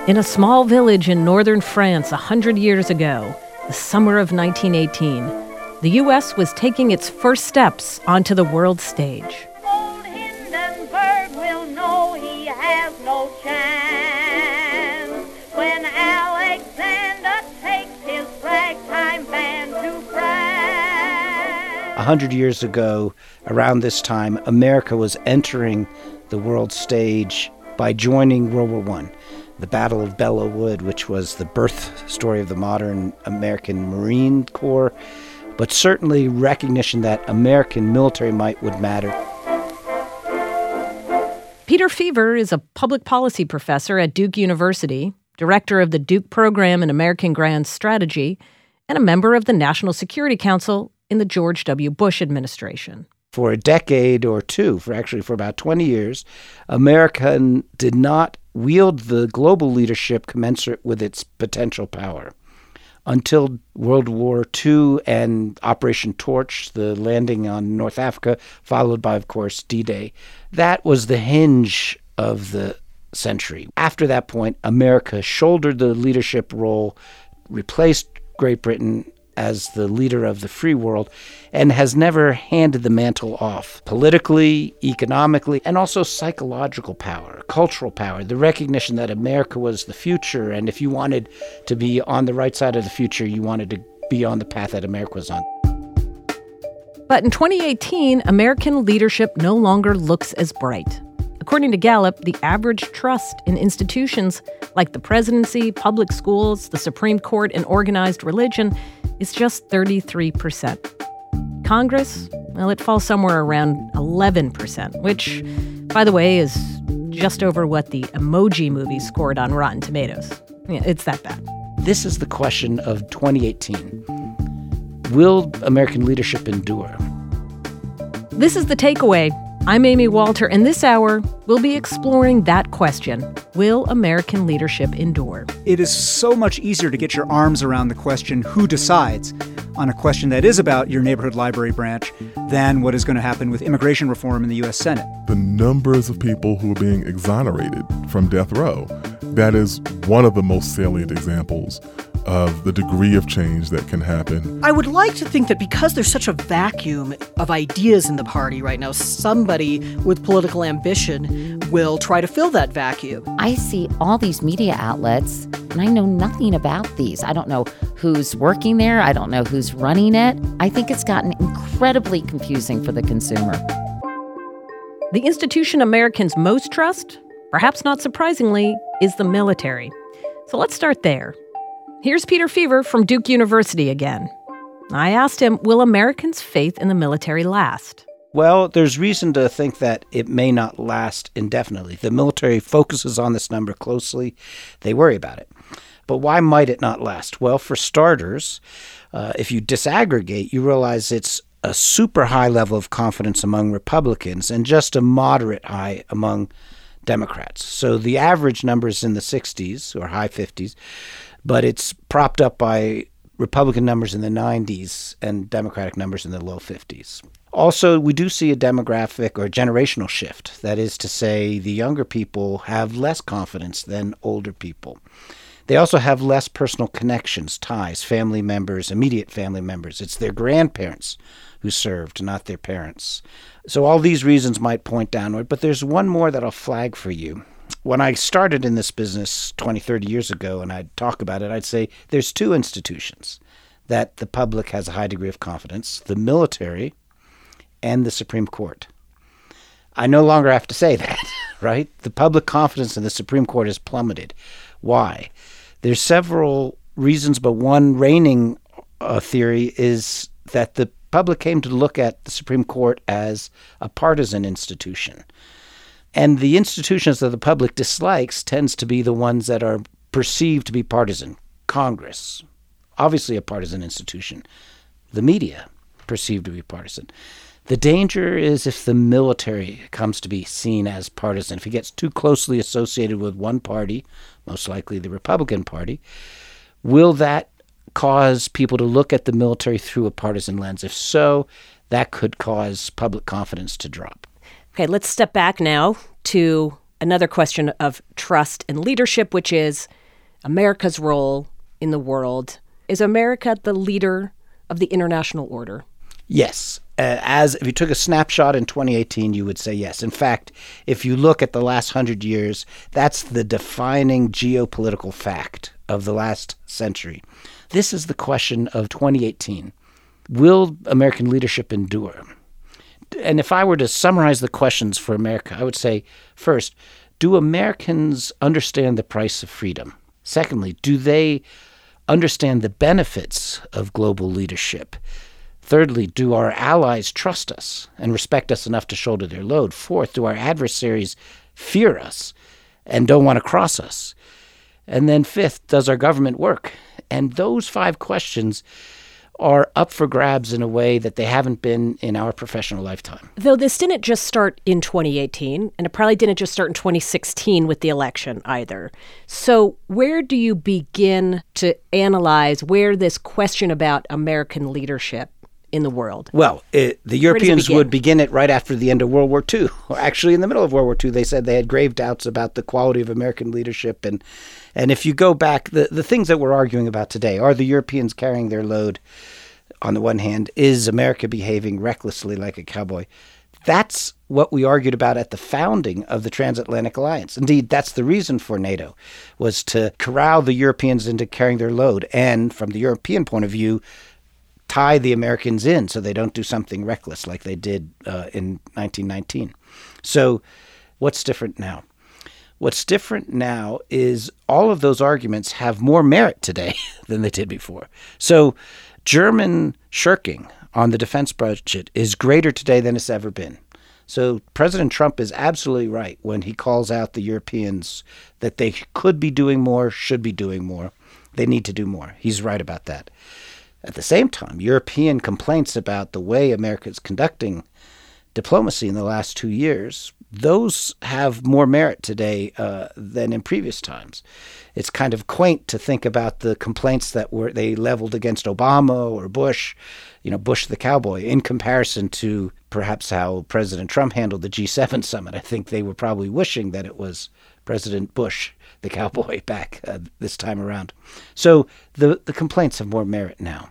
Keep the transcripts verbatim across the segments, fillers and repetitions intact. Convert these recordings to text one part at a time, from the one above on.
In a small village in northern France a hundred years ago, the summer of nineteen eighteen, the U S was taking its first steps onto the world stage. Old Hindenburg will know he has no chance when Alexander takes his ragtime band to France. A hundred years ago, around this time, America was entering the world stage by joining World War One. The Battle of Belleau Wood, which was the birth story of the modern American Marine Corps, but certainly recognition that American military might would matter. Peter Feaver is a public policy professor at Duke University, director of the Duke Program in American Grand Strategy, and a member of the National Security Council in the George W. Bush administration. For a decade or two, for actually for about twenty years, America did not wield the global leadership commensurate with its potential power. Until World War Two and Operation Torch, the landing on North Africa, followed by, of course, D-Day. That was the hinge of the century. After that point, America shouldered the leadership role, replaced Great Britain as the leader of the free world, and has never handed the mantle off. Politically, economically, and also psychological power, cultural power, the recognition that America was the future, and if you wanted to be on the right side of the future, you wanted to be on the path that America was on. But in twenty eighteen, American leadership no longer looks as bright. According to Gallup, the average trust in institutions like the presidency, public schools, the Supreme Court, and organized religion is just thirty-three percent. Congress, well, it falls somewhere around eleven percent, which, by the way, is just over what the Emoji Movie scored on Rotten Tomatoes. Yeah, it's that bad. This is the question of twenty eighteen. Will American leadership endure? This is The Takeaway. I'm Amy Walter, and this hour, we'll be exploring that question. Will American leadership endure? It is so much easier to get your arms around the question, who decides, on a question that is about your neighborhood library branch than what is going to happen with immigration reform in the U S Senate. The numbers of people who are being exonerated from death row, that is one of the most salient examples of the degree of change that can happen. I would like to think that because there's such a vacuum of ideas in the party right now, somebody with political ambition will try to fill that vacuum. I see all these media outlets, and I know nothing about these. I don't know who's working there. I don't know who's running it. I think it's gotten incredibly confusing for the consumer. The institution Americans most trust, perhaps not surprisingly, is the military. So let's start there. Here's Peter Feaver from Duke University again. I asked him, will Americans' faith in the military last? Well, there's reason to think that it may not last indefinitely. The military focuses on this number closely. They worry about it. But why might it not last? Well, for starters, uh, if you disaggregate, you realize it's a super high level of confidence among Republicans and just a moderate high among Democrats. So the average number is in the sixties or high fifties. But it's propped up by Republican numbers in the nineties and Democratic numbers in the low fifties. Also, we do see a demographic or generational shift. That is to say, the younger people have less confidence than older people. They also have less personal connections, ties, family members, immediate family members. It's their grandparents who served, not their parents. So all these reasons might point downward, but there's one more that I'll flag for you. When I started in this business twenty, thirty years ago and I'd talk about it, I'd say there's two institutions that the public has a high degree of confidence, the military and the Supreme Court. I no longer have to say that, right? The public confidence in the Supreme Court has plummeted. Why? There's several reasons, but one reigning uh, theory is that the public came to look at the Supreme Court as a partisan institution. And the institutions that the public dislikes tends to be the ones that are perceived to be partisan. Congress, obviously a partisan institution. The media, perceived to be partisan. The danger is if the military comes to be seen as partisan. If it gets too closely associated with one party, most likely the Republican Party, will that cause people to look at the military through a partisan lens? If so, that could cause public confidence to drop. Okay, let's step back now to another question of trust and leadership, which is America's role in the world. Is America the leader of the international order? Yes. Uh, as if you took a snapshot in twenty eighteen, you would say yes. In fact, if you look at the last hundred years, that's the defining geopolitical fact of the last century. This is the question of twenty eighteen. Will American leadership endure? And if I were to summarize the questions for America, I would say, first, do Americans understand the price of freedom? Secondly, do they understand the benefits of global leadership? Thirdly, do our allies trust us and respect us enough to shoulder their load? Fourth, do our adversaries fear us and don't want to cross us? And then fifth, does our government work? And those five questions are up for grabs in a way that they haven't been in our professional lifetime. Though this didn't just start in twenty eighteen, and it probably didn't just start in twenty sixteen with the election either. So where do you begin to analyze where this question about American leadership in the world? Well, it, the Europeans begin? would begin it right after the end of World War Two. Or actually, in the middle of World War Two, they said they had grave doubts about the quality of American leadership. And and if you go back, the, the things that we're arguing about today, are the Europeans carrying their load? On the one hand, is America behaving recklessly like a cowboy? That's what we argued about at the founding of the Transatlantic Alliance. Indeed, that's the reason for NATO, was to corral the Europeans into carrying their load and, from the European point of view, tie the Americans in so they don't do something reckless like they did uh, in nineteen nineteen. So what's different now? What's different now is all of those arguments have more merit today than they did before. So German shirking on the defense budget is greater today than it's ever been. So President Trump is absolutely right when he calls out the Europeans that they could be doing more, should be doing more. They need to do more. He's right about that. At the same time, European complaints about the way America is conducting diplomacy in the last two years, those have more merit today uh, than in previous times. It's kind of quaint to think about the complaints that were they leveled against Obama or Bush, you know, Bush the cowboy, in comparison to perhaps how President Trump handled the G seven summit. I think they were probably wishing that it was President Bush the cowboy back uh, this time around. So the, the complaints have more merit now.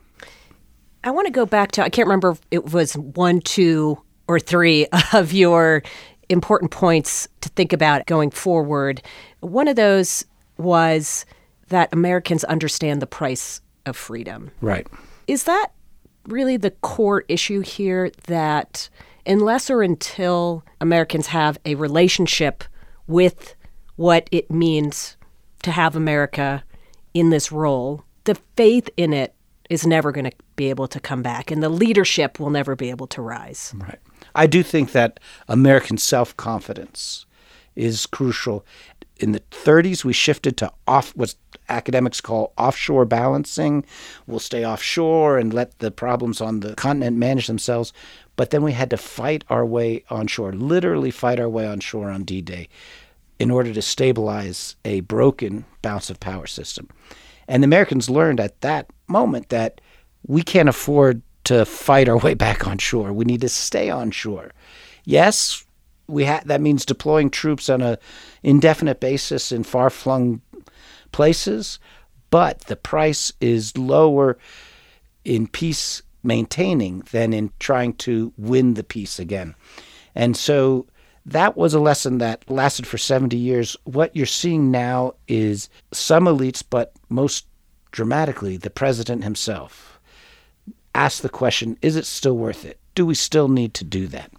I want to go back to, I can't remember if it was one, two, or three of your important points to think about going forward. One of those was that Americans understand the price of freedom. Right. Is that really the core issue here, that unless or until Americans have a relationship with what it means to have America in this role, the faith in it is never going to be able to come back, and the leadership will never be able to rise. Right. I do think that American self-confidence is crucial. In the thirties, we shifted to off what academics call offshore balancing. We'll stay offshore and let the problems on the continent manage themselves. But then we had to fight our way onshore, literally fight our way onshore on D-Day in order to stabilize a broken balance of power system. And the Americans learned at that moment that we can't afford to fight our way back on shore. We need to stay on shore. Yes, we ha- that means deploying troops on an indefinite basis in far-flung places, but the price is lower in peace maintaining than in trying to win the peace again. And so that was a lesson that lasted for seventy years. What you're seeing now is some elites, but most dramatically, the president himself, ask the question, is it still worth it? Do we still need to do that?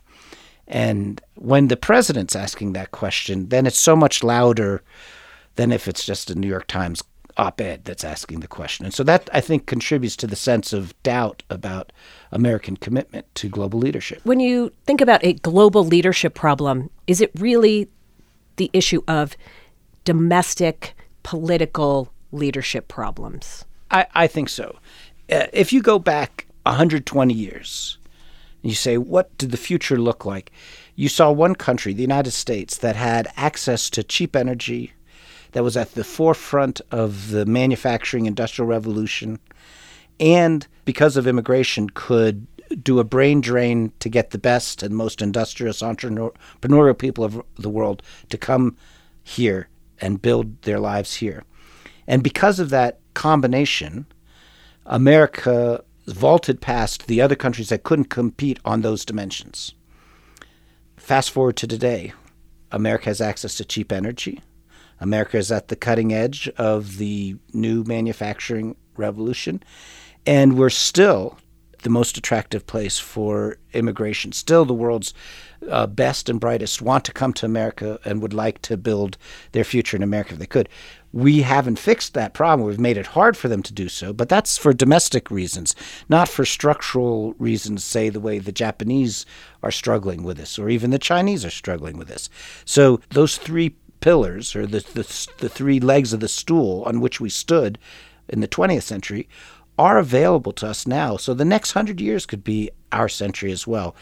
And when the president's asking that question, then it's so much louder than if it's just a New York Times op-ed that's asking the question. And so that, I think, contributes to the sense of doubt about American commitment to global leadership. When you think about a global leadership problem, is it really the issue of domestic political leadership problems? I, I think so. Uh, if you go back one hundred twenty years, and you say, what did the future look like? You saw one country, the United States, that had access to cheap energy, that was at the forefront of the manufacturing industrial revolution, and because of immigration could do a brain drain to get the best and most industrious entrepreneurial people of the world to come here and build their lives here. And because of that combination, America vaulted past the other countries that couldn't compete on those dimensions. Fast forward to today, America has access to cheap energy. America is at the cutting edge of the new manufacturing revolution. And we're still the most attractive place for immigration. Still the world's uh, best and brightest want to come to America and would like to build their future in America if they could. We haven't fixed that problem. We've made it hard for them to do so, but that's for domestic reasons, not for structural reasons, say the way the Japanese are struggling with this, or even the Chinese are struggling with this. So those three pillars, or the, the, the three legs of the stool on which we stood in the twentieth century, are available to us now. So the next hundred years could be our century as well,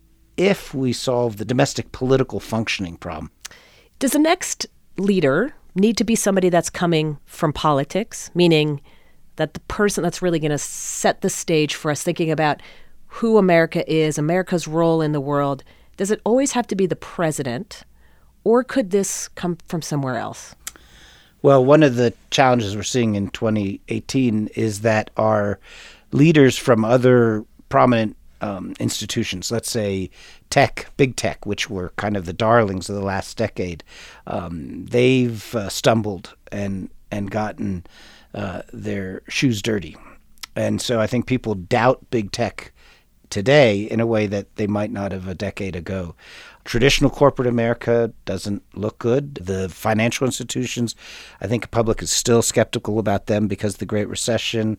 if we solve the domestic political functioning problem. Does the next leader need to be somebody that's coming from politics, meaning that the person that's really going to set the stage for us thinking about who America is, America's role in the world? Does it always have to be the president, or could this come from somewhere else? Well, one of the challenges we're seeing in twenty eighteen is that our leaders from other prominent um, institutions, let's say tech, big tech, which were kind of the darlings of the last decade, um, they've uh, stumbled and and gotten uh, their shoes dirty. And so I think people doubt big tech today in a way that they might not have a decade ago. Traditional corporate America doesn't look good. The financial institutions, I think the public is still skeptical about them because of the Great Recession.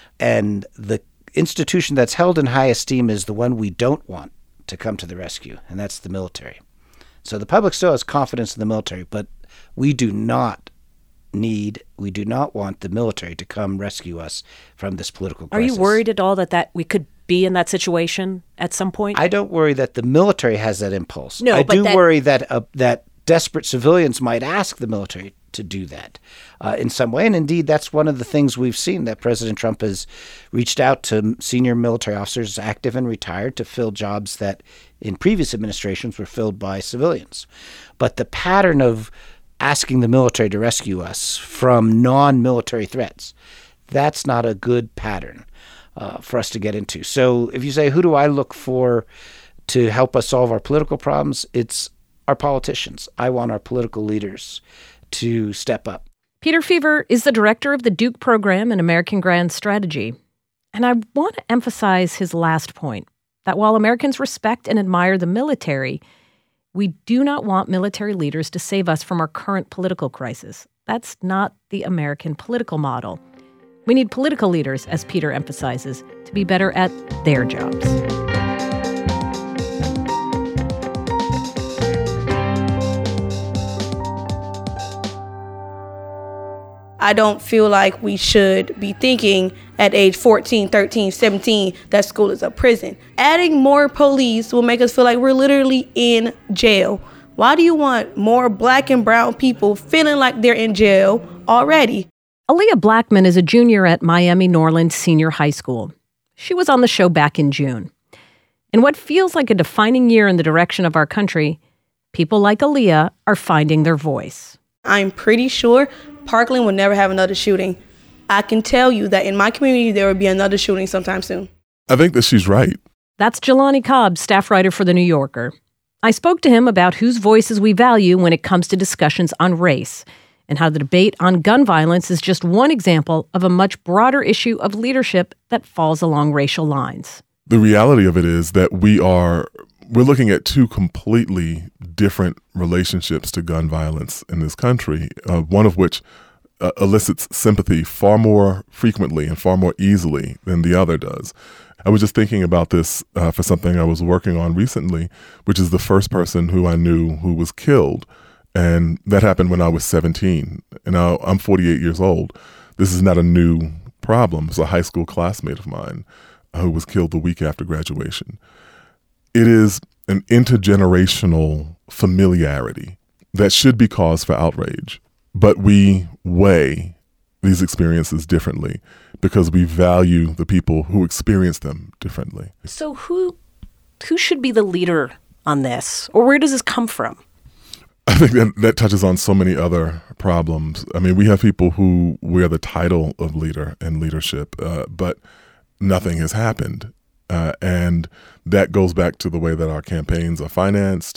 And the institution that's held in high esteem is the one we don't want to come to the rescue, and that's the military. So the public still has confidence in the military, but we do not need, we do not want the military to come rescue us from this political crisis. Are you worried at all that, that we could be in that situation at some point? I don't worry that the military has that impulse. No, I but do that... worry that uh, that desperate civilians might ask the military to do that uh, in some way. And indeed, that's one of the things we've seen, that President Trump has reached out to senior military officers, active and retired, to fill jobs that in previous administrations were filled by civilians. But the pattern of asking the military to rescue us from non-military threats, that's not a good pattern uh, for us to get into. So if you say, who do I look for to help us solve our political problems? It's our politicians. I want our political leaders to step up. Peter Feaver is the director of the Duke Program in American Grand Strategy. And I want to emphasize his last point, that while Americans respect and admire the military, we do not want military leaders to save us from our current political crisis. That's not the American political model. We need political leaders, as Peter emphasizes, to be better at their jobs. I don't feel like we should be thinking at age fourteen, thirteen, seventeen that school is a prison. Adding more police will make us feel like we're literally in jail. Why do you want more black and brown people feeling like they're in jail already? Aaliyah Blackman is a junior at Miami Norland Senior High School. She was on the show back in June. In what feels like a defining year in the direction of our country, people like Aaliyah are finding their voice. I'm pretty sure Parkland will never have another shooting. I can tell you that in my community, there will be another shooting sometime soon. I think that she's right. That's Jelani Cobb, staff writer for The New Yorker. I spoke to him about whose voices we value when it comes to discussions on race, and how the debate on gun violence is just one example of a much broader issue of leadership that falls along racial lines. The reality of it is that we are, we're looking at two completely different relationships to gun violence in this country, uh, one of which uh, elicits sympathy far more frequently and far more easily than the other does. I was just thinking about this uh, for something I was working on recently, which is the first person who I knew who was killed. And that happened when I was seventeen. And now I'm forty-eight years old. This is not a new problem. It's a high school classmate of mine who was killed the week after graduation. It is an intergenerational familiarity that should be cause for outrage. But we weigh these experiences differently because we value the people who experience them differently. So who who should be the leader on this? Or where does this come from? I think that, that touches on so many other problems. I mean, we have people who wear the title of leader and leadership, uh, but nothing has happened. Uh, and that goes back to the way that our campaigns are financed,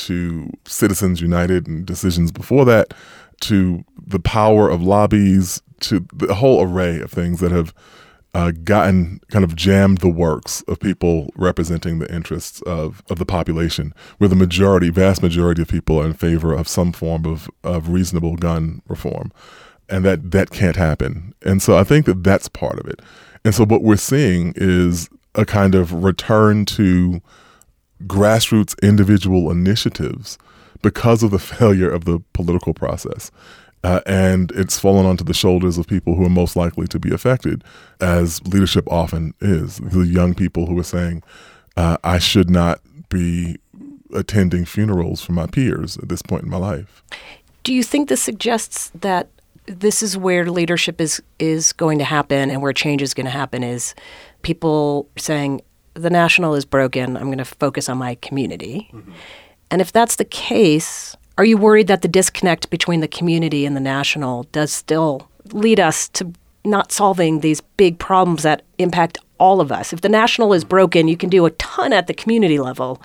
to Citizens United and decisions before that, to the power of lobbies, to the whole array of things that have uh, gotten kind of jammed the works of people representing the interests of, of the population, where the majority, vast majority of people are in favor of some form of, of reasonable gun reform. And that, that can't happen. And so I think that that's part of it. And so what we're seeing is a kind of return to grassroots individual initiatives because of the failure of the political process. Uh, and it's fallen onto the shoulders of people who are most likely to be affected, as leadership often is. The young people who are saying, uh, I should not be attending funerals for my peers at this point in my life. Do you think this suggests that this is where leadership is, is going to happen and where change is going to happen, is people saying, the national is broken, I'm going to focus on my community? Mm-hmm. And if that's the case, are you worried that the disconnect between the community and the national does still lead us to not solving these big problems that impact all of us? If the national is broken, you can do a ton at the community level,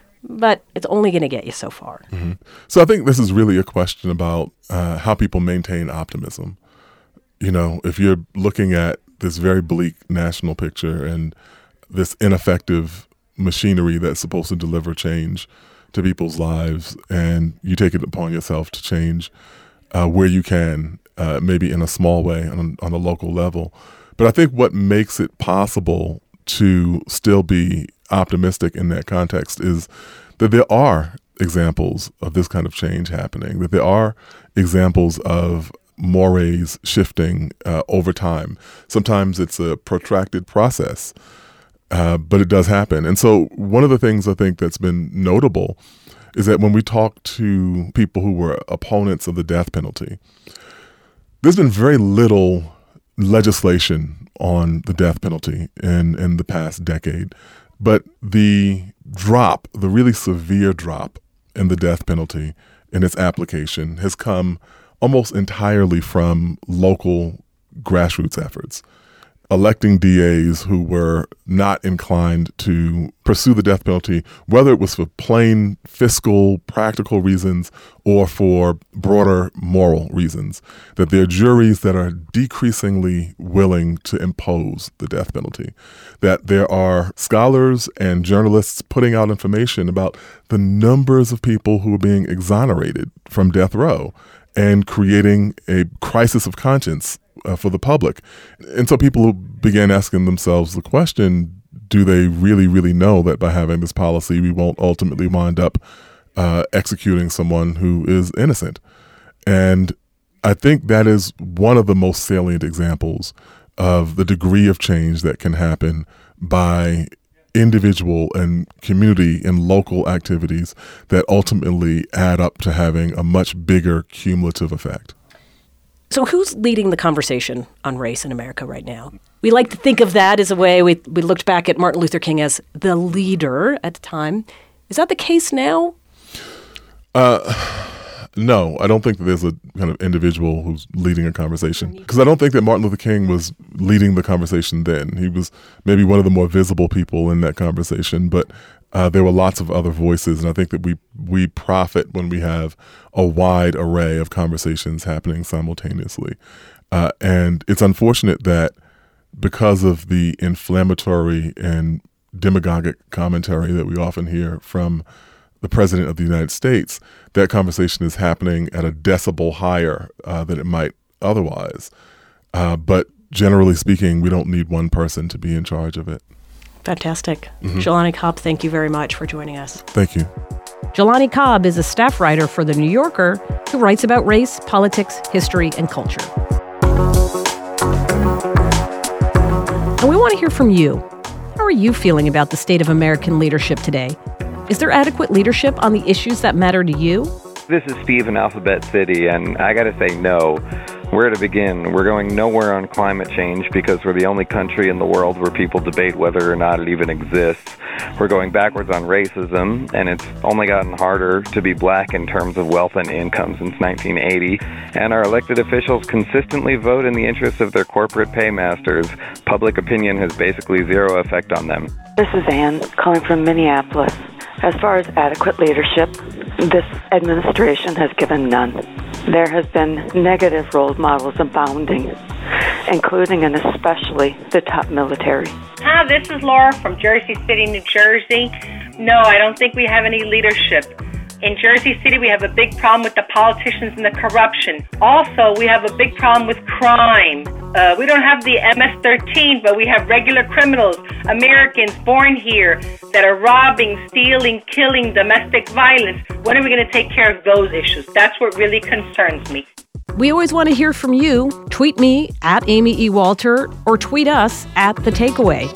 but it's only going to get you so far. Mm-hmm. So I think this is really a question about uh, how people maintain optimism. You know, if you're looking at this very bleak national picture and this ineffective machinery that's supposed to deliver change to people's lives, and you take it upon yourself to change uh, where you can, uh, maybe in a small way on, on a local level. But I think what makes it possible to still be optimistic in that context is that there are examples of this kind of change happening, that there are examples of mores shifting uh, over time. Sometimes it's a protracted process. Uh, but it does happen. And so one of the things I think that's been notable is that when we talk to people who were opponents of the death penalty, there's been very little legislation on the death penalty in, in the past decade. But the drop, the really severe drop in the death penalty in its application has come almost entirely from local grassroots efforts. Electing D As who were not inclined to pursue the death penalty, whether it was for plain fiscal, practical reasons or for broader moral reasons, that there are juries that are decreasingly willing to impose the death penalty, that there are scholars and journalists putting out information about the numbers of people who are being exonerated from death row and creating a crisis of conscience Uh, for the public. And so people began asking themselves the question, do they really, really know that by having this policy, we won't ultimately wind up uh, executing someone who is innocent? And I think that is one of the most salient examples of the degree of change that can happen by individual and community and local activities that ultimately add up to having a much bigger cumulative effect. So who's leading the conversation on race in America right now? We like to think of that as a way, we, we looked back at Martin Luther King as the leader at the time. Is that the case now? Uh, no, I don't think that there's a kind of individual who's leading a conversation. Because I don't think that Martin Luther King was leading the conversation then. He was maybe one of the more visible people in that conversation, but Uh, there were lots of other voices, and I think that we we profit when we have a wide array of conversations happening simultaneously. Uh, and it's unfortunate that because of the inflammatory and demagogic commentary that we often hear from the President of the United States, that conversation is happening at a decibel higher uh, than it might otherwise. Uh, but generally speaking, we don't need one person to be in charge of it. Fantastic. Mm-hmm. Jelani Cobb, thank you very much for joining us. Thank you. Jelani Cobb is a staff writer for The New Yorker who writes about race, politics, history, and culture. And we want to hear from you. How are you feeling about the state of American leadership today? Is there adequate leadership on the issues that matter to you? This is Steve in Alphabet City, and I got to say no. Where to begin? We're going nowhere on climate change because we're the only country in the world where people debate whether or not it even exists. We're going backwards on racism, and it's only gotten harder to be black in terms of wealth and income since nineteen eighty. And our elected officials consistently vote in the interests of their corporate paymasters. Public opinion has basically zero effect on them. This is Ann, calling from Minneapolis. As far as adequate leadership, this administration has given none. There has been negative role models abounding, including and especially the top military. Hi, this is Laura from Jersey City, New Jersey. No, I don't think we have any leadership. In Jersey City, we have a big problem with the politicians and the corruption. Also, we have a big problem with crime. Uh, we don't have the M S thirteen, but we have regular criminals, Americans born here, that are robbing, stealing, killing, domestic violence. When are we going to take care of those issues? That's what really concerns me. We always want to hear from you. Tweet me at Amy E. Walter or tweet us at The Takeaway.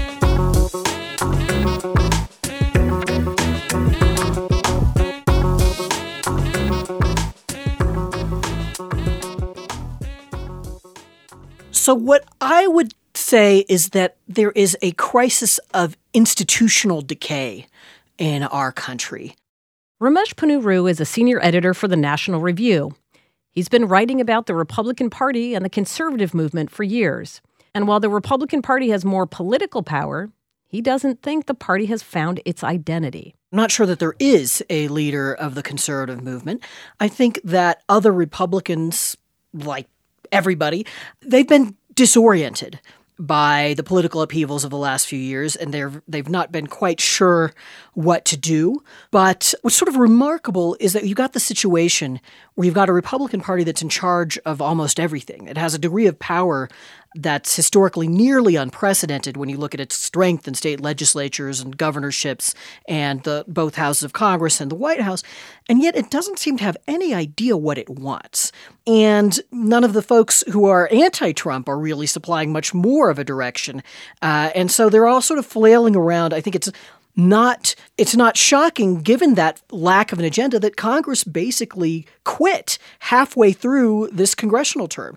So what I would say is that there is a crisis of institutional decay in our country. Ramesh Ponnuru is a senior editor for the National Review. He's been writing about the Republican Party and the conservative movement for years. And while the Republican Party has more political power, he doesn't think the party has found its identity. I'm not sure that there is a leader of the conservative movement. I think that other Republicans, like everybody, they've been disoriented by the political upheavals of the last few years, and they're, they've not been quite sure what to do. But what's sort of remarkable is that you've got the situation where you've got a Republican Party that's in charge of almost everything. It has a degree of power that's historically nearly unprecedented when you look at its strength in state legislatures and governorships and the both houses of Congress and the White House. And yet it doesn't seem to have any idea what it wants. And none of the folks who are anti-Trump are really supplying much more of a direction. Uh, and so they're all sort of flailing around. I think it's not it's not shocking, given that lack of an agenda, that Congress basically quit halfway through this congressional term.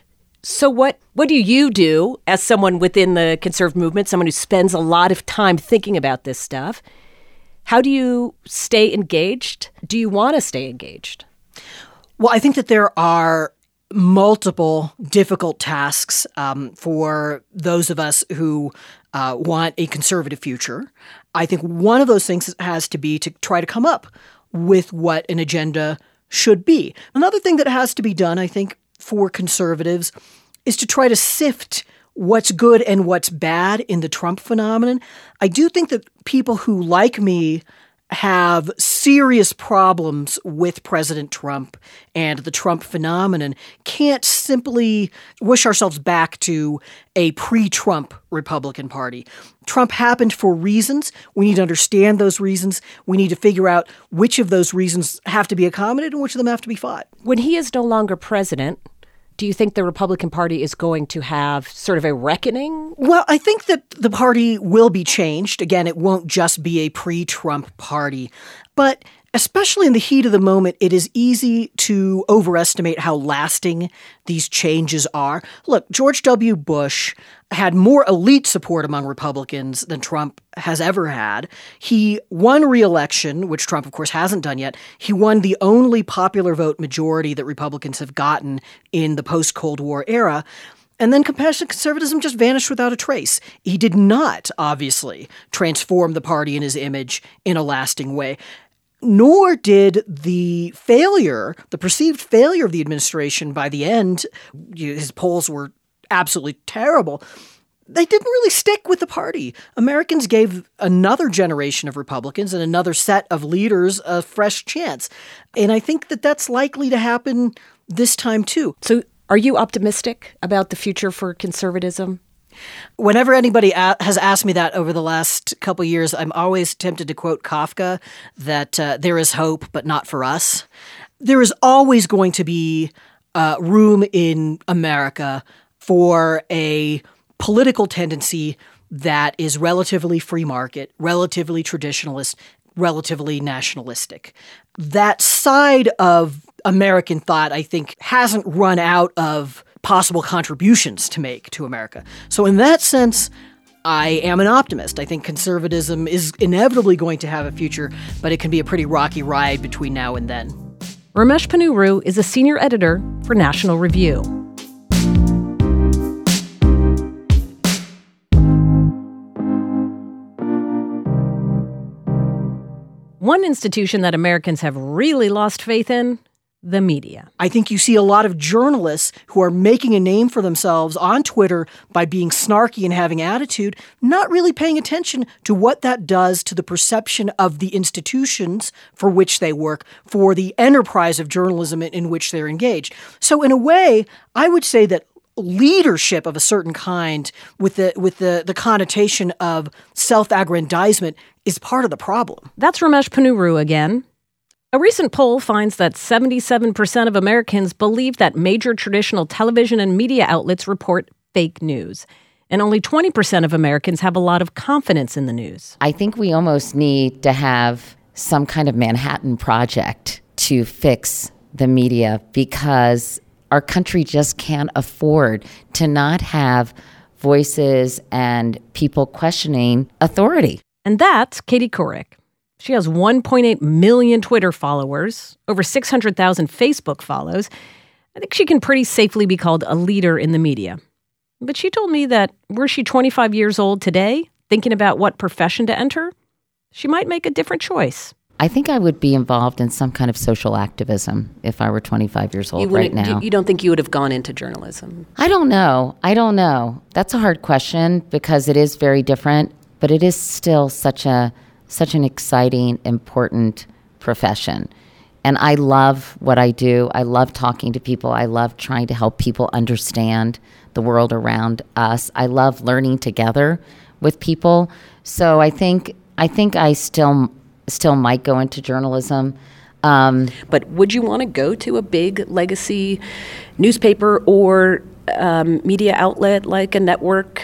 So what, what do you do as someone within the conservative movement, someone who spends a lot of time thinking about this stuff? How do you stay engaged? Do you want to stay engaged? Well, I think that there are multiple difficult tasks um, for those of us who uh, want a conservative future. I think one of those things has to be to try to come up with what an agenda should be. Another thing that has to be done, I think, for conservatives is to try to sift what's good and what's bad in the Trump phenomenon. I do think that people who, like me, have serious problems with President Trump and the Trump phenomenon can't simply wish ourselves back to a pre-Trump Republican Party. Trump happened for reasons. We need to understand those reasons. We need to figure out which of those reasons have to be accommodated and which of them have to be fought. When he is no longer president, do you think the Republican Party is going to have sort of a reckoning? Well, I think that the party will be changed. Again, it won't just be a pre-Trump party. But especially in the heat of the moment, it is easy to overestimate how lasting these changes are. Look, George W. Bush had more elite support among Republicans than Trump has ever had. He won re-election, which Trump, of course, hasn't done yet. He won the only popular vote majority that Republicans have gotten in the post-Cold War era. And then compassionate conservatism just vanished without a trace. He did not, obviously, transform the party and his image in a lasting way. Nor did the failure, the perceived failure of the administration by the end, his polls were absolutely terrible. They didn't really stick with the party. Americans gave another generation of Republicans and another set of leaders a fresh chance. And I think that that's likely to happen this time, too. So are you optimistic about the future for conservatism? Whenever anybody a- has asked me that over the last couple of years, I'm always tempted to quote Kafka that uh, there is hope, but not for us. There is always going to be uh, room in America for a political tendency that is relatively free market, relatively traditionalist, relatively nationalistic. That side of American thought, I think, hasn't run out of possible contributions to make to America. So in that sense, I am an optimist. I think conservatism is inevitably going to have a future, but it can be a pretty rocky ride between now and then. Ramesh Ponnuru is a senior editor for National Review. One institution that Americans have really lost faith in, the media. I think you see a lot of journalists who are making a name for themselves on Twitter by being snarky and having attitude, not really paying attention to what that does to the perception of the institutions for which they work, for the enterprise of journalism in, in which they're engaged. So in a way, I would say that leadership of a certain kind with the with the, the connotation of self-aggrandizement is part of the problem. That's Ramesh Ponnuru again. A recent poll finds that seventy-seven percent of Americans believe that major traditional television and media outlets report fake news. And only twenty percent of Americans have a lot of confidence in the news. I think we almost need to have some kind of Manhattan Project to fix the media, because our country just can't afford to not have voices and people questioning authority. And that's Katie Couric. She has one point eight million Twitter followers, over six hundred thousand Facebook follows. I think she can pretty safely be called a leader in the media. But she told me that were she twenty-five years old today, thinking about what profession to enter, she might make a different choice. I think I would be involved in some kind of social activism if I were twenty-five years old right now. You don't think you would have gone into journalism? I don't know. I don't know. That's a hard question because it is very different, but it is still such a such an exciting, important profession. And I love what I do. I love talking to people. I love trying to help people understand the world around us. I love learning together with people. So I think I think I still still might go into journalism. Um, but would you want to go to a big legacy newspaper or um, media outlet like a network?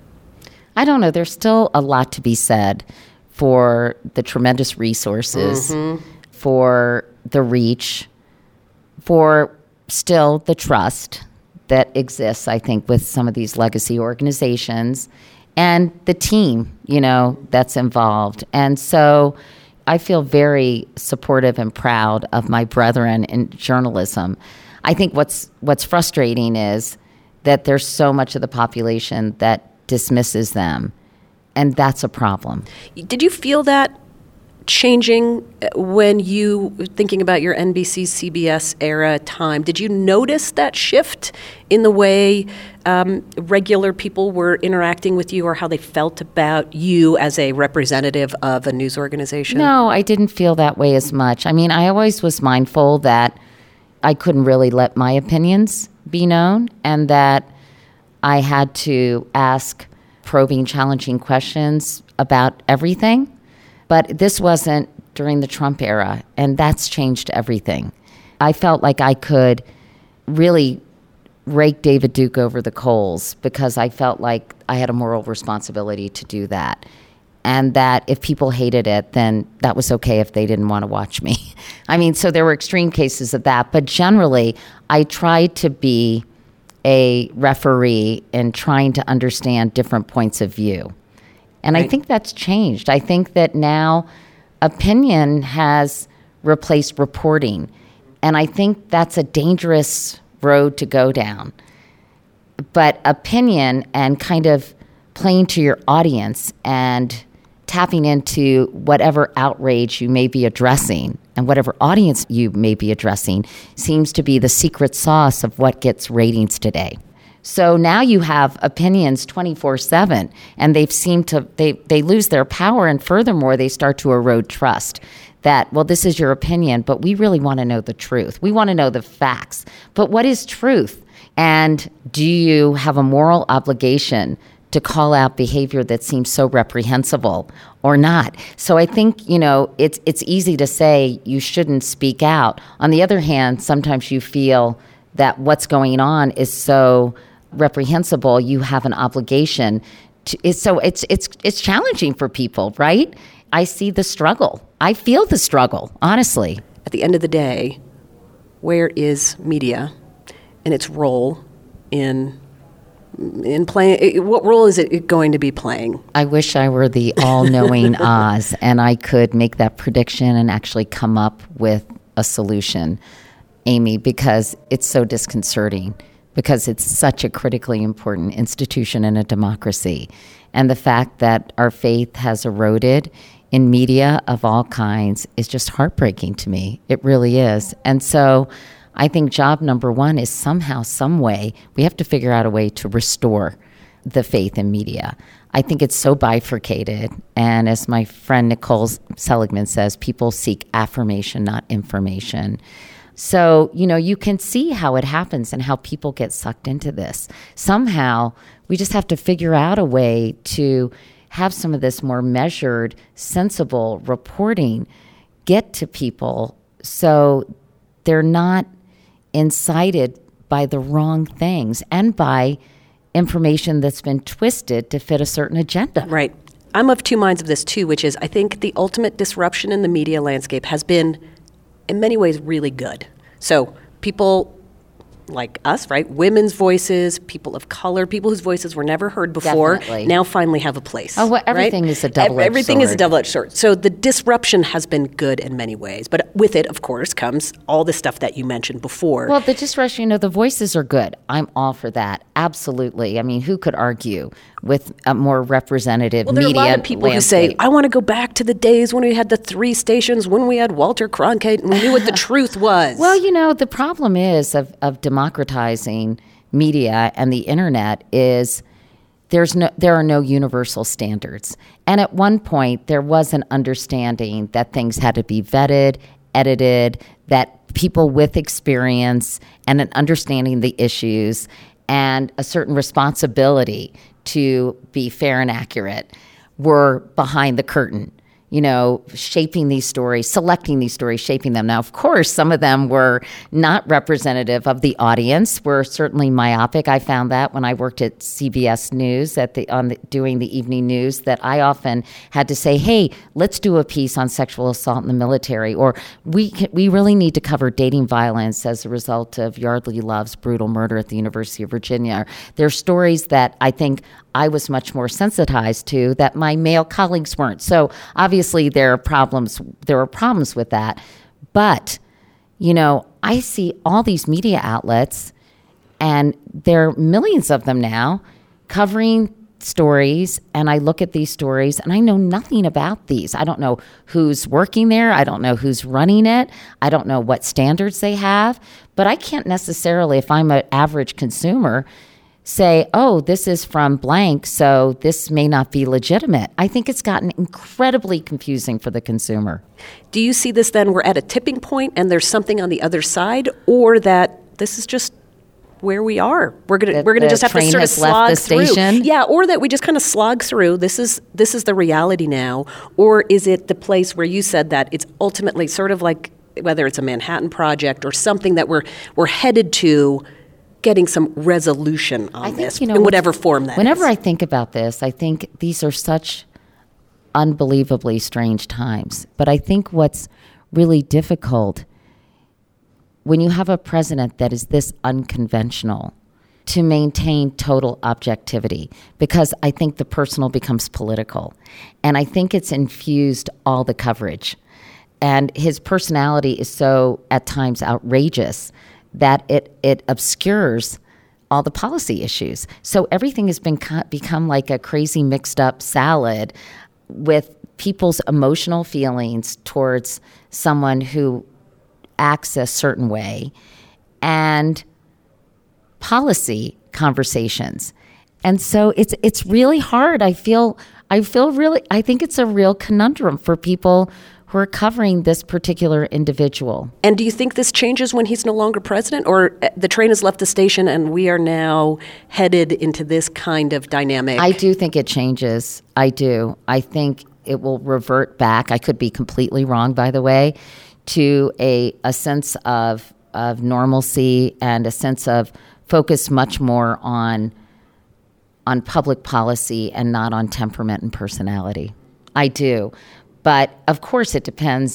I don't know. There's still a lot to be said for the tremendous resources, mm-hmm. for the reach, for still the trust that exists, I think, with some of these legacy organizations and the team, you know, that's involved. And so I feel very supportive and proud of my brethren in journalism. I think what's what's frustrating is that there's so much of the population that dismisses them, and that's a problem. Did you feel that changing when you, thinking about your N B C, C B S era time, did you notice that shift in the way um, regular people were interacting with you or how they felt about you as a representative of a news organization? No, I didn't feel that way as much. I mean, I always was mindful that I couldn't really let my opinions be known and that I had to ask probing, challenging questions about everything. But this wasn't during the Trump era, and that's changed everything. I felt like I could really rake David Duke over the coals because I felt like I had a moral responsibility to do that. And that if people hated it, then that was okay if they didn't want to watch me. I mean, so there were extreme cases of that. But generally, I tried to be a referee in trying to understand different points of view. And right. I think that's changed. I think that now opinion has replaced reporting. And I think that's a dangerous road to go down. But opinion and kind of playing to your audience and tapping into whatever outrage you may be addressing and whatever audience you may be addressing seems to be the secret sauce of what gets ratings today. So now you have opinions twenty-four seven, and they've seemed to, they, they lose their power, and furthermore, they start to erode trust. That, well, this is your opinion, but we really want to know the truth. We want to know the facts. But what is truth? And do you have a moral obligation to call out behavior that seems so reprehensible or not? So I think, you know, it's it's easy to say you shouldn't speak out. On the other hand, sometimes you feel that what's going on is so reprehensible, you have an obligation to, it's, so it's it's it's challenging for people, right? I see the struggle. I feel the struggle, honestly. At the end of the day, where is media and its role in in playing? What role is it going to be playing? I wish I were the all-knowing Oz and I could make that prediction and actually come up with a solution, Amy, because it's so disconcerting, because it's such a critically important institution in a democracy. And the fact that our faith has eroded in media of all kinds is just heartbreaking to me. It really is. And so I think job number one is somehow, some way, we have to figure out a way to restore the faith in media. I think it's so bifurcated. And as my friend Nicole Seligman says, people seek affirmation, not information. So, you know, you can see how it happens and how people get sucked into this. Somehow, we just have to figure out a way to have some of this more measured, sensible reporting get to people so they're not incited by the wrong things and by information that's been twisted to fit a certain agenda. Right. I'm of two minds of this, too, which is I think the ultimate disruption in the media landscape has been, in many ways, really good. So people like us, right? Women's voices, people of color, people whose voices were never heard before, Definitely. now finally have a place. Oh, well, everything right? is a double-edged Everything sword. is a double-edged sword. So the disruption has been good in many ways. But with it, of course, comes all the stuff that you mentioned before. Well, the disruption, you know, the voices are good. I'm all for that. Absolutely. I mean, who could argue with a more representative well, there media are a lot of people landscape? who say, I want to go back to the days when we had the three stations, when we had Walter Cronkite, and we knew what the truth was. Well, you know, the problem is of, of democratizing media and the internet is there's no there are no universal standards. And at one point there was an understanding that things had to be vetted, edited, that people with experience and an understanding the issues and a certain responsibility to be fair and accurate were behind the curtain, you know, shaping these stories, selecting these stories, shaping them. Now, of course, some of them were not representative of the audience, were certainly myopic. I found that when I worked at C B S News at the on the, doing the evening news, that I often had to say, hey, let's do a piece on sexual assault in the military, or we can, we really need to cover dating violence as a result of Yardley Love's brutal murder at the University of Virginia. There are stories that I think I was much more sensitized to that my male colleagues weren't. So obviously there are problems, there are problems with that. But, you know, I see all these media outlets, and there are millions of them now, covering stories, and I look at these stories and I know nothing about these. I don't know who's working there. I don't know who's running it. I don't know what standards they have. But I can't necessarily, if I'm an average consumer, say, oh, this is from blank, so this may not be legitimate. I think it's gotten incredibly confusing for the consumer. Do you see this then, we're at a tipping point and there's something on the other side, or that this is just where we are? We're gonna That we're gonna the just have to train sort of has left slog the through. station? Yeah, or that we just kind of slog through. This is this is the reality now, or is it the place where you said that it's ultimately sort of like whether it's a Manhattan Project or something that we're we're headed to getting some resolution on I think, this you know, in whatever form that whenever is. I think about this, I think these are such unbelievably strange times. But I think what's really difficult when you have a president that is this unconventional to maintain total objectivity, because I think the personal becomes political. And I think it's infused all the coverage. And his personality is so, at times, outrageous that it, it obscures all the policy issues. So everything has been become like a crazy mixed up salad with people's emotional feelings towards someone who acts a certain way and policy conversations. And so it's it's really hard. I feel I feel really I think it's a real conundrum for people who are covering this particular individual. And do you think this changes when he's no longer president, or the train has left the station and we are now headed into this kind of dynamic? I do think it changes. I do. I think it will revert back. I could be completely wrong, by the way, to a, a sense of, of normalcy and a sense of focus much more on, on public policy and not on temperament and personality. I do. But of course, it depends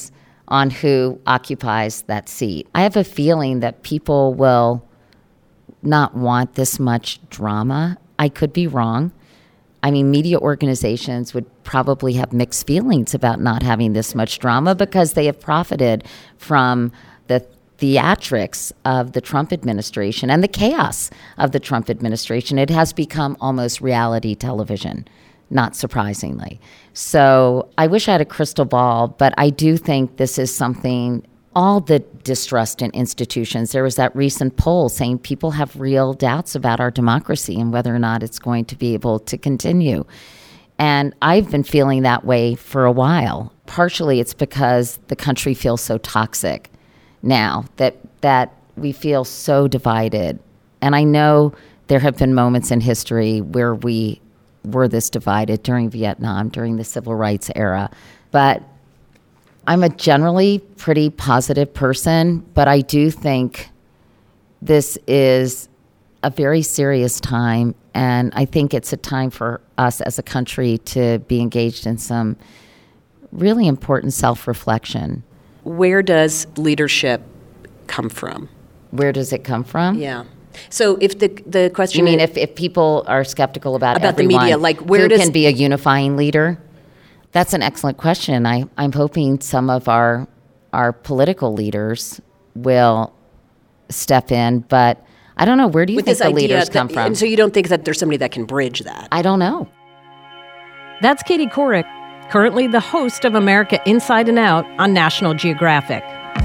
on who occupies that seat. I have a feeling that people will not want this much drama. I could be wrong. I mean, media organizations would probably have mixed feelings about not having this much drama because they have profited from the theatrics of the Trump administration and the chaos of the Trump administration. It has become almost reality television, not surprisingly. So I wish I had a crystal ball, but I do think this is something, all the distrust in institutions. There was that recent poll saying people have real doubts about our democracy and whether or not it's going to be able to continue. And I've been feeling that way for a while. Partially it's because the country feels so toxic now, that that we feel so divided. And I know there have been moments in history where we were this divided, during Vietnam, during the civil rights era. But I'm a generally pretty positive person, but I do think this is a very serious time, and I think it's a time for us as a country to be engaged in some really important self-reflection. Where does leadership come from? Where does it come from? Yeah. So if the the question You mean is, if, if people are skeptical about, about everyone, the media, like where who does can be a unifying leader? That's an excellent question. I, I'm hoping some of our our political leaders will step in, but I don't know. Where do you with think this the idea leaders that, come from? And so you don't think that there's somebody that can bridge that? I don't know. That's Katie Couric, currently the host of America Inside and Out on National Geographic.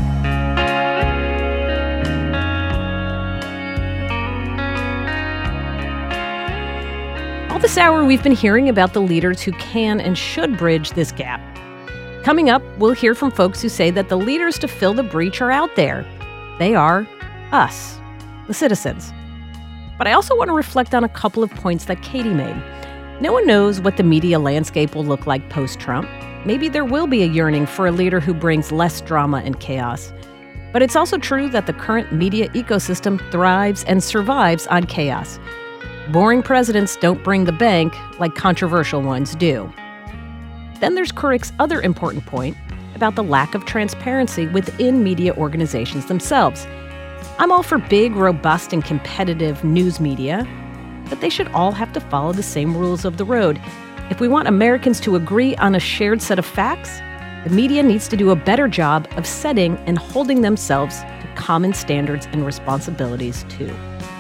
All this hour, we've been hearing about the leaders who can and should bridge this gap. Coming up, we'll hear from folks who say that the leaders to fill the breach are out there. They are us, the citizens. But I also want to reflect on a couple of points that Katie made. No one knows what the media landscape will look like post-Trump. Maybe there will be a yearning for a leader who brings less drama and chaos. But it's also true that the current media ecosystem thrives and survives on chaos. Boring presidents don't bring the bank like controversial ones do. Then there's Couric's other important point about the lack of transparency within media organizations themselves. I'm all for big, robust, and competitive news media, but they should all have to follow the same rules of the road. If we want Americans to agree on a shared set of facts, the media needs to do a better job of setting and holding themselves to common standards and responsibilities, too.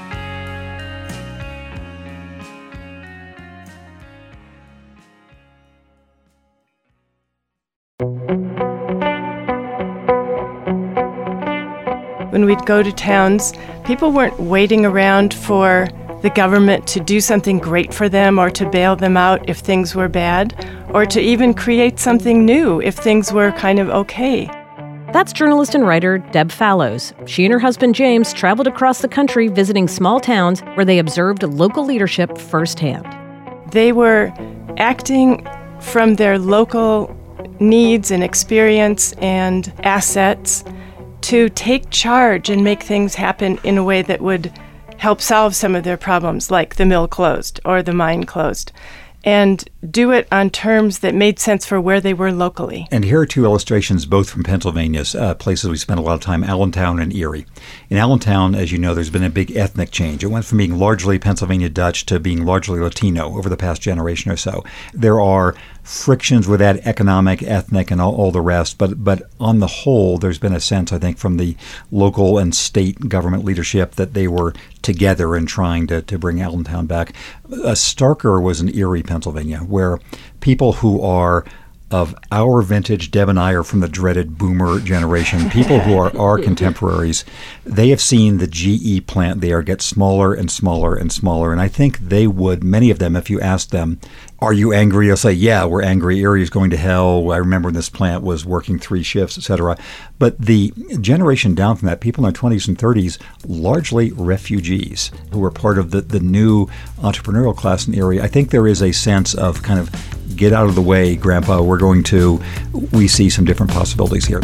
When we'd go to towns, people weren't waiting around for the government to do something great for them or to bail them out if things were bad, or to even create something new if things were kind of okay. That's journalist and writer Deb Fallows. She and her husband James traveled across the country visiting small towns where they observed local leadership firsthand. They were acting from their local needs and experience and assets to take charge and make things happen in a way that would help solve some of their problems, like the mill closed or the mine closed, and do it on terms that made sense for where they were locally. And here are two illustrations, both from Pennsylvania's uh, places we spent a lot of time, Allentown and Erie. In Allentown, as you know, there's been a big ethnic change. It went from being largely Pennsylvania Dutch to being largely Latino over the past generation or so. There are frictions with that, economic, ethnic, and all, all the rest. But but on the whole, there's been a sense, I think, from the local and state government leadership that they were together in trying to, to bring Allentown back. A starker was in Erie, Pennsylvania, where people who are of our vintage, Deb and I are from the dreaded boomer generation, people who are our contemporaries, they have seen the G E plant there get smaller and smaller and smaller. And I think they would, many of them, if you asked them, are you angry? They'll say, yeah, we're angry. Erie's going to hell. I remember when this plant was working three shifts, et cetera. But the generation down from that, people in their twenties and thirties, largely refugees who were part of the, the new entrepreneurial class in Erie. I think there is a sense of kind of get out of the way, Grandpa. We're going to, we see some different possibilities here.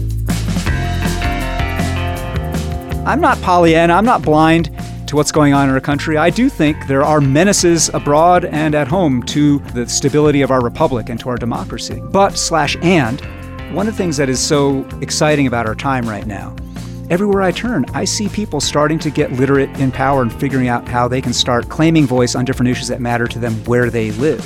I'm not Pollyanna. I'm not blind to what's going on in our country. I do think there are menaces abroad and at home to the stability of our republic and to our democracy. But, slash and, One of the things that is so exciting about our time right now, everywhere I turn, I see people starting to get literate in power and figuring out how they can start claiming voice on different issues that matter to them where they live.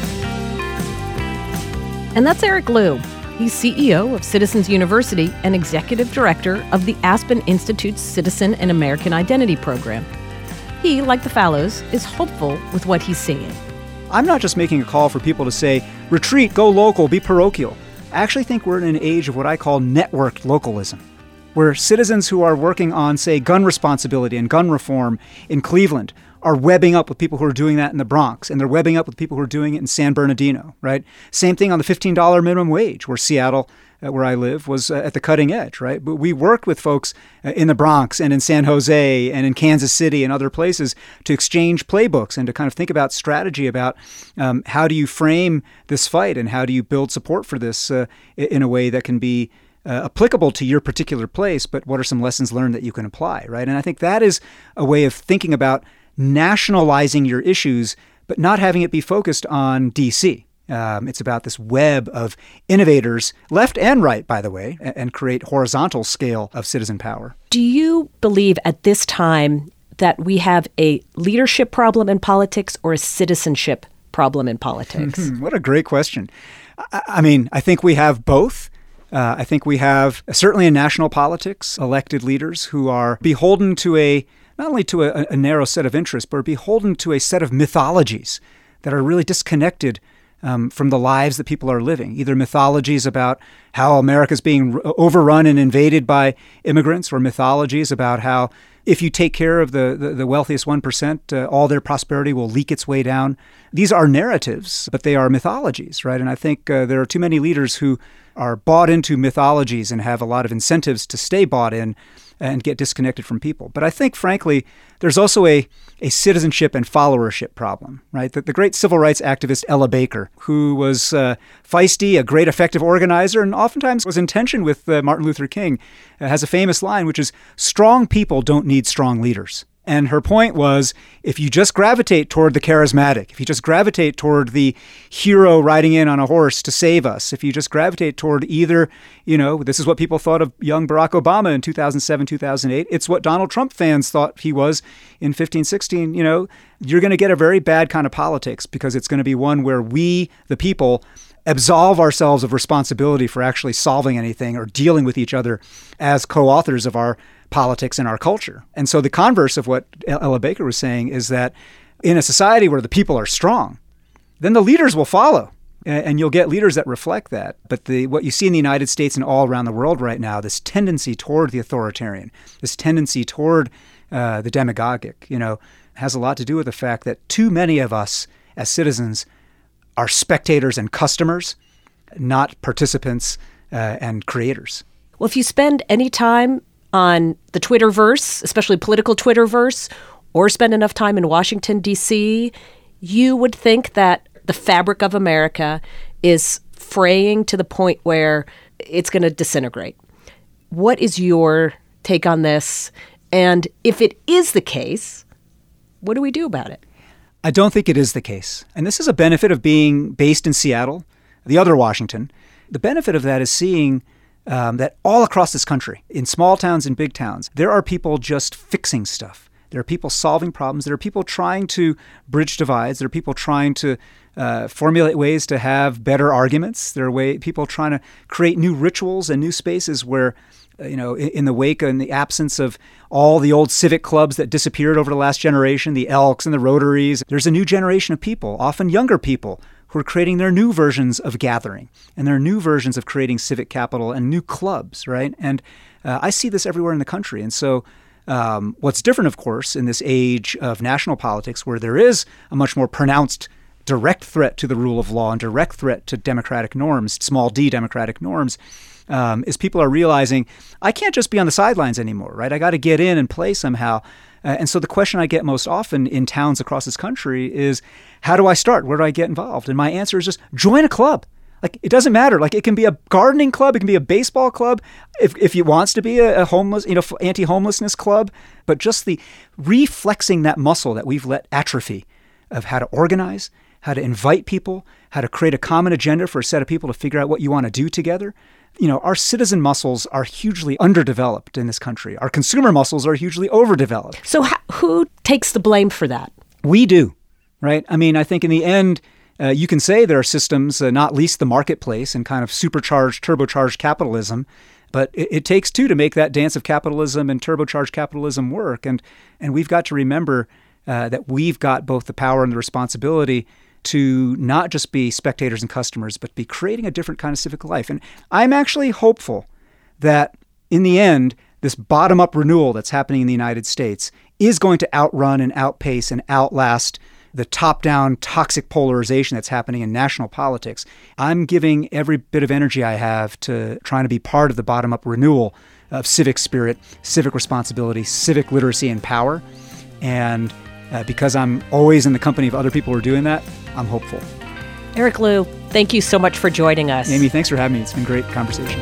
And that's Eric Liu. He's C E O of Citizens University and Executive Director of the Aspen Institute's Citizen and American Identity Program. He, like the Fallows, is hopeful with what he's seeing. I'm not just making a call for people to say, retreat, go local, be parochial. I actually think we're in an age of what I call networked localism, where citizens who are working on, say, gun responsibility and gun reform in Cleveland are webbing up with people who are doing that in the Bronx, and they're webbing up with people who are doing it in San Bernardino, right? Same thing on the fifteen dollars minimum wage, where Seattle, uh, where I live, was uh, at the cutting edge, right? But we worked with folks uh, in the Bronx and in San Jose and in Kansas City and other places to exchange playbooks and to kind of think about strategy about um, how do you frame this fight and how do you build support for this uh, in a way that can be Uh, applicable to your particular place, but what are some lessons learned that you can apply, right? And I think that is a way of thinking about nationalizing your issues, but not having it be focused on D C. Um, it's about this web of innovators, left and right, by the way, and, and create horizontal scale of citizen power. Do you believe at this time that we have a leadership problem in politics or a citizenship problem in politics? What a great question. I, I mean, I think we have both. Uh, I think we have, certainly in national politics, elected leaders who are beholden to a, not only to a, a narrow set of interests, but are beholden to a set of mythologies that are really disconnected um, from the lives that people are living. Either mythologies about how America's being overrun and invaded by immigrants, or mythologies about how if you take care of the, the, the wealthiest one percent, uh, all their prosperity will leak its way down. These are narratives, but they are mythologies, right? And I think uh, there are too many leaders who are bought into mythologies and have a lot of incentives to stay bought in and get disconnected from people. But I think, frankly, there's also a, a citizenship and followership problem, right? The, the great civil rights activist Ella Baker, who was uh, feisty, a great effective organizer, and oftentimes was in tension with uh, Martin Luther King, uh, has a famous line, which is, strong people don't need strong leaders. And her point was, if you just gravitate toward the charismatic, if you just gravitate toward the hero riding in on a horse to save us, if you just gravitate toward either, you know, this is what people thought of young Barack Obama in two thousand seven, two thousand eight. It's what Donald Trump fans thought he was in fifteen, sixteen. You know, you're going to get a very bad kind of politics, because it's going to be one where we, the people, absolve ourselves of responsibility for actually solving anything or dealing with each other as co-authors of our politics and our culture. And so the converse of what Ella Baker was saying is that in a society where the people are strong, then the leaders will follow, and you'll get leaders that reflect that. But the what you see in the United States and all around the world right now, this tendency toward the authoritarian, this tendency toward uh, the demagogic, you know, has a lot to do with the fact that too many of us as citizens are spectators and customers, not participants uh, and creators. Well, if you spend any time on the Twitterverse, especially political Twitterverse, or spend enough time in Washington, D C, you would think that the fabric of America is fraying to the point where it's going to disintegrate. What is your take on this? And if it is the case, what do we do about it? I don't think it is the case. And this is a benefit of being based in Seattle, the other Washington. The benefit of that is seeing Um, that all across this country, in small towns and big towns, there are people just fixing stuff. There are people solving problems. There are people trying to bridge divides. There are people trying to uh, formulate ways to have better arguments. There are way, people trying to create new rituals and new spaces where, uh, you know, in, in the wake and the absence of all the old civic clubs that disappeared over the last generation, the Elks and the Rotaries, there's a new generation of people, often younger people, who are creating their new versions of gathering and their new versions of creating civic capital and new clubs, right? And uh, I see this everywhere in the country. And so um, what's different, of course, in this age of national politics, where there is a much more pronounced direct threat to the rule of law and direct threat to democratic norms, small d democratic norms, um, is people are realizing, I can't just be on the sidelines anymore, right? I got to get in and play somehow. Uh, and so the question I get most often in towns across this country is, how do I start? Where do I get involved? And my answer is just join a club. Like, it doesn't matter. Like, it can be a gardening club. It can be a baseball club. If if it wants to be a, a homeless, you know, anti-homelessness club, but just the reflexing that muscle that we've let atrophy of how to organize, how to invite people, how to create a common agenda for a set of people to figure out what you want to do together. you know, our citizen muscles are hugely underdeveloped in this country. Our consumer muscles are hugely overdeveloped. So h- who takes the blame for that? We do, right? I mean, I think in the end, uh, you can say there are systems, uh, not least the marketplace and kind of supercharged, turbocharged capitalism, but it, it takes two to make that dance of capitalism and turbocharged capitalism work. And and we've got to remember uh, that we've got both the power and the responsibility to not just be spectators and customers, but be creating a different kind of civic life. And I'm actually hopeful that in the end, this bottom-up renewal that's happening in the United States is going to outrun and outpace and outlast the top-down toxic polarization that's happening in national politics. I'm giving every bit of energy I have to trying to be part of the bottom-up renewal of civic spirit, civic responsibility, civic literacy, and power. And uh, because I'm always in the company of other people who are doing that, I'm hopeful. Eric Liu, thank you so much for joining us. Amy, thanks for having me. It's been a great conversation.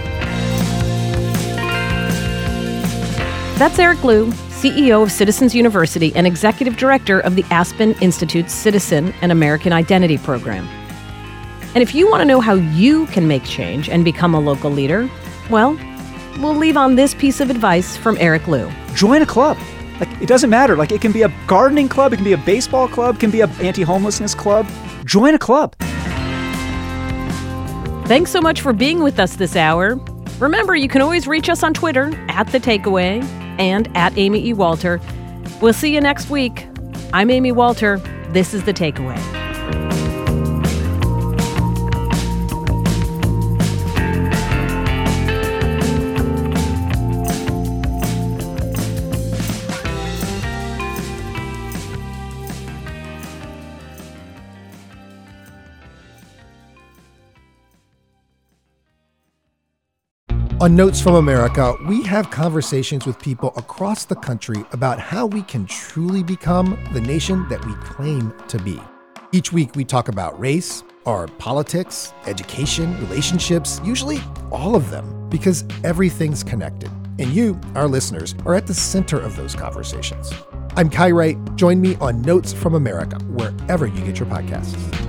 That's Eric Liu, C E O of Citizens University and Executive Director of the Aspen Institute's Citizen and American Identity Program. And if you want to know how you can make change and become a local leader, well, we'll leave on this piece of advice from Eric Liu. Join a club. Like, it doesn't matter. Like, it can be a gardening club, it can be a baseball club, it can be an anti-homelessness club. Join a club. Thanks so much for being with us this hour. Remember, you can always reach us on Twitter, at The Takeaway, and at Amy E. Walter. We'll see you next week. I'm Amy Walter. This is The Takeaway. On Notes from America, we have conversations with people across the country about how we can truly become the nation that we claim to be. Each week, we talk about race, our politics, education, relationships, usually all of them, because everything's connected. And you, our listeners, are at the center of those conversations. I'm Kai Wright. Join me on Notes from America, wherever you get your podcasts.